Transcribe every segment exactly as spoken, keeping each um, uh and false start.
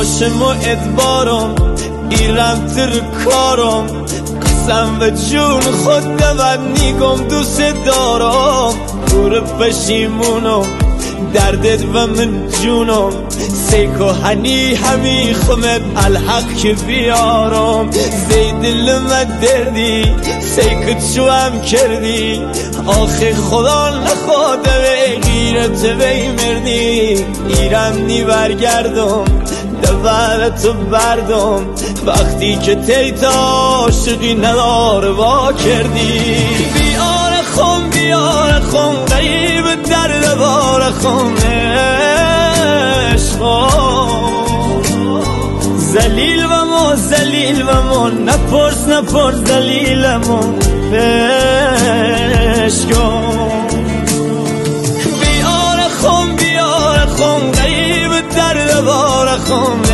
باشم و ادبارم ایرم تر کارم قسم و جون خود دود نیگم دوست دارم دور پشیمونم دردت و من جونم سیکو هنی همی خمت الحق که بیارم زید لمت دردی سیکو چو هم کردی آخه خدا نخواده به غیرت بی مردی ایرم نی برگردم دولتو بردم وقتی که تیتا عاشقی نداره وا کردی بیار خون بیار خون غریب درد بار خون زلیل و ما زلیل و ما نپرس نپرس دلیلمون بشکن بیار خون بیار خون غریب درد بار خون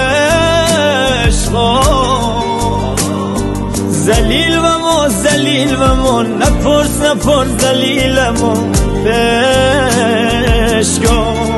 زلیل و ما زلیل و ما نپرس نپرس دلیلمون بشکن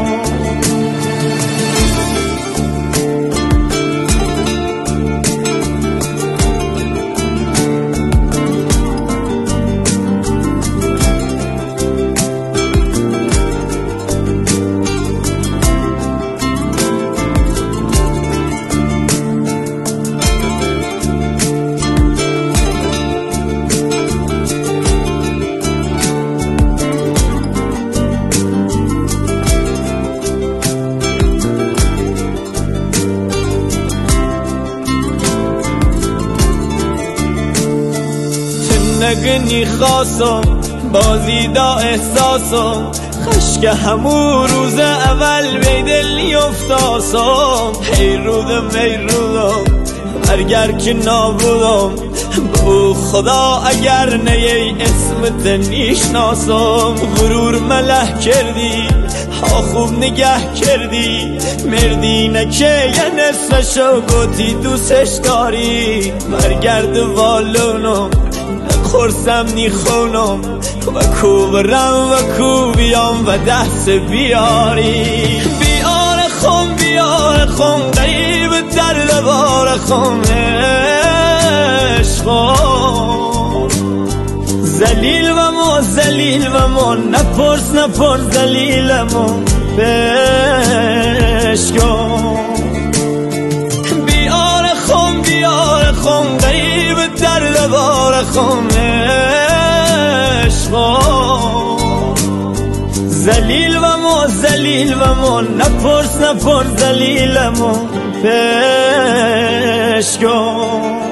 نگنی خواستم بازی دا احساسم خشک همون روز اول بی دل نیفتاسم هی رودم هی رودم برگر که نابودم بو خدا اگر نیه اسمت نیشناسم غرور مله کردی ها خوب نگه کردی مردی نکه یه نصفشو گوتی دوستش داری برگرد والونم خورسم نی خونم و کو برم و کو بیام و دست بیاری بیار خون بیار خون غریب درد بار خون عشقم زلیل و ما زلیل و ما نپرس نپرس دلیلمون بشکن بیار خون بیار خون غریب درد بار خون زلیل و ما زلیل و ما نپرس نپرس دلیلمون بشکن